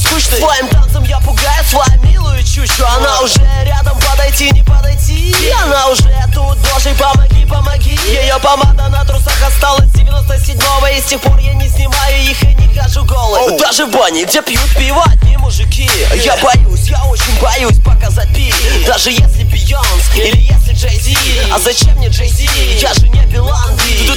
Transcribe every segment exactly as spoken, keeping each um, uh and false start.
скучной. Своим танцем я пугаю свою милую чучу. Она уже рядом, подойти, не подойти. Она уже тут, боже, помоги, помоги. Ее помада на трусах осталась девяносто седьмого. И с тех пор я не снимаю их и не хожу голый. Даже в бане, где пьют пиво одни мужики. Я боюсь, я очень боюсь показать пи. Даже если Бейонс или если Джей Зи. А зачем мне Джей Зи? Я же не Билан Би.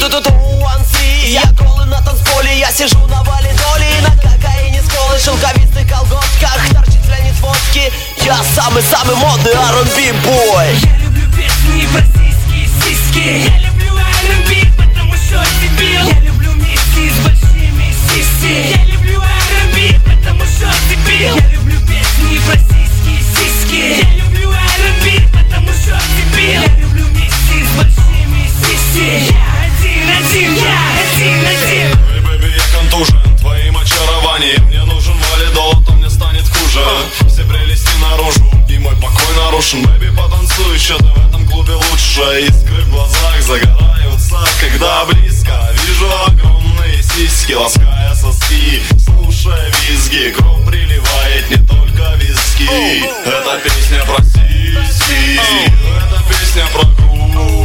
Я голый на танцполе, я сижу на валидоле. И на кокаине с колой, шелковистых колготках торчит Леонид Водки. Я самый-самый модный ар энд би бой. Я люблю песни про сиськи, сиськи. Я люблю ар энд би, потому что дебил. Я люблю миски с большими сиськи. Я люблю ар энд би, потому что дебил. Я люблю песни про сиськи, сиськи. Я люблю ар энд би, потому что дебил. Я люблю миски с большими сиськи. Я один, один, я один, один. Эй, бэби, я контужен твоим очарованием. Мне нужен валидол, а то мне станет хуже. Все прелести наружу, и мой покой нарушен. Бэби, потанцуй, что-то в этом клубе лучше. Искры в глазах загораются, когда близко вижу огромные сиськи, лаская соски, слушая визги. Кровь приливает, не только виски. Это песня про сиськи, это песня про грудь.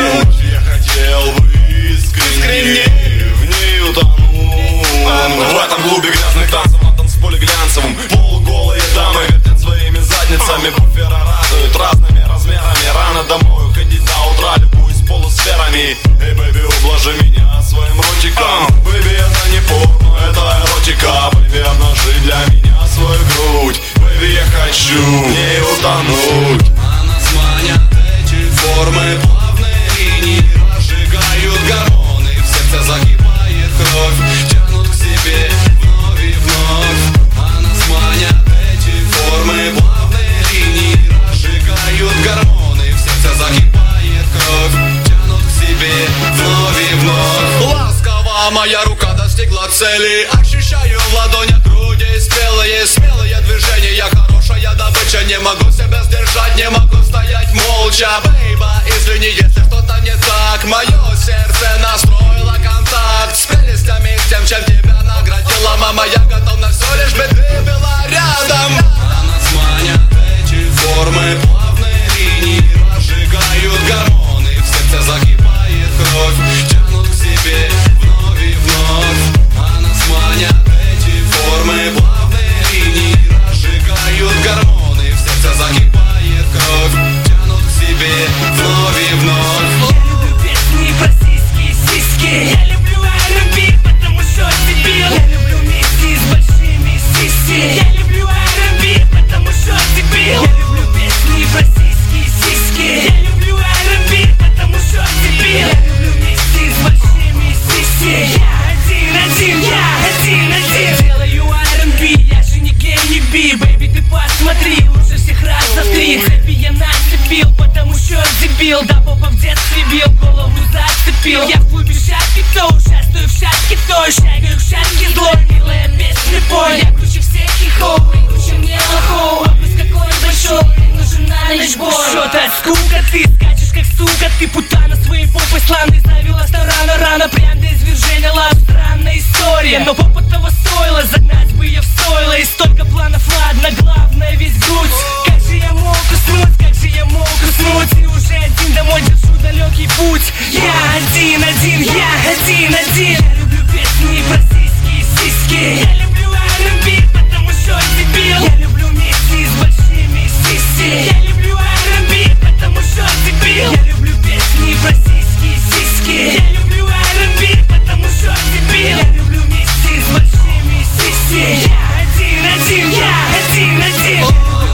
Я хотел бы искренне в ней утонуть. В этом клубе грязных танцев на танцполе глянцевым полуголые дамы вертят своими задницами. Буфера радуют разными размерами. Рано домой уходить до утра, любуюсь полусферами. Эй, бэби, ублажи меня своим ротиком. Бэби, это не порно, это эротика. Бэби, обнажи для меня свою грудь. Бэби, я хочу в ней утонуть. А нас манят эти формы, плавные линии разжигают гормоны. В сердце закипает кровь, тянут к себе вновь и вновь. А нас манят эти формы, плавные линии разжигают гормоны. В сердце закипает кровь, тянут к себе вновь и вновь. Ласково моя рука достигла цели. Ощущаю в ладонях груди спелые, смелые движения. Хорошая добыча, не могу себя сдержать, не могу стоять молча. Бейба, извини, если что-то не так. Мое сердце настроило контакт с прелестями, с тем, чем тебя наградила мама. Я готов на все, лишь бы ты была рядом. А нас манят эти формы, плавные линии разжигают гормоны. В сердце закипает кровь, тянут к себе вновь и вновь. А нас манят эти формы, плавные линии разжигают гормоны. В сердце закипает кровь, тянут к себе вновь и вновь. Я люблю песни про сиськи, сиськи. Я люблю ар энд би, потому что дебил. Я люблю миски с большими сиськи. Я люблю ар энд би, потому что дебил. Я люблю песни про сиськи, сиськи. Я люблю ар энд би, потому что дебил. Я люблю миски с большими сиськи. Я один, один, я один, один. Делаю ар энд би, я же не гей, не би. Бэйби, ты посмотри, лучше всех раз за три. Цепи я нацепил, потому что дебил. Да попа в детстве бил, голову зацепил. Я в клубе шапки то, участвую в шапке то. Шагаю в шапке злой, милая песня пой. Я круче всех и хоу, круче мне лохоу. Образ какой большой, нужен на ночь бой. Что-то скука, ты скачешь как сука. Ты путана своей попой славной завела рано, рано прям до извержения лав. Странная история, но попа того стоило. Загнать бы ее в стойло. И столько планов, ладно, главное весь грудь. Как же я мог уснуть, как же я мог уснуть. И уже один домой держу далекий путь. Я один, один, я один, один. Я люблю песни про сиськи, сиськи. Я люблю ар энд би, потому что дебил. Я люблю миски с большими сиськи. Я люблю ар энд би, потому что дебил. Я люблю песни про сиськи, сиськи. Я люблю ар энд би, потому что дебил. Я люблю миски с большими сиськи. Я один, один, я один, один.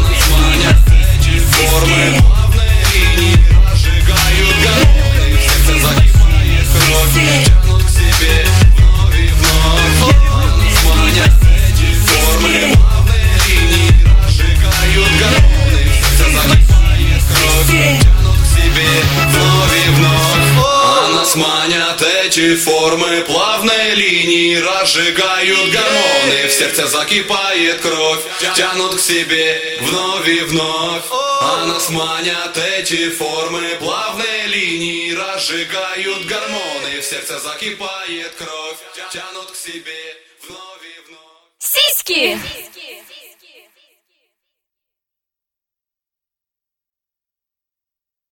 Формы, плавные линии разжигают гормоны. В сердце закипает кровь, тянут к себе вновь и вновь. Нас манят эти формы, плавные линии разжигают гормоны. В сердце закипает кровь, тянут к себе вновь и вновь. А нас манят эти формы, плавные линии разжигают гормоны. В сердце закипает кровь, тянут к себе вновь и вновь. А нас манят эти формы, плавные линии разжигают гормоны. В сердце закипает кровь, тянут к себе вновь и вновь. сиськи.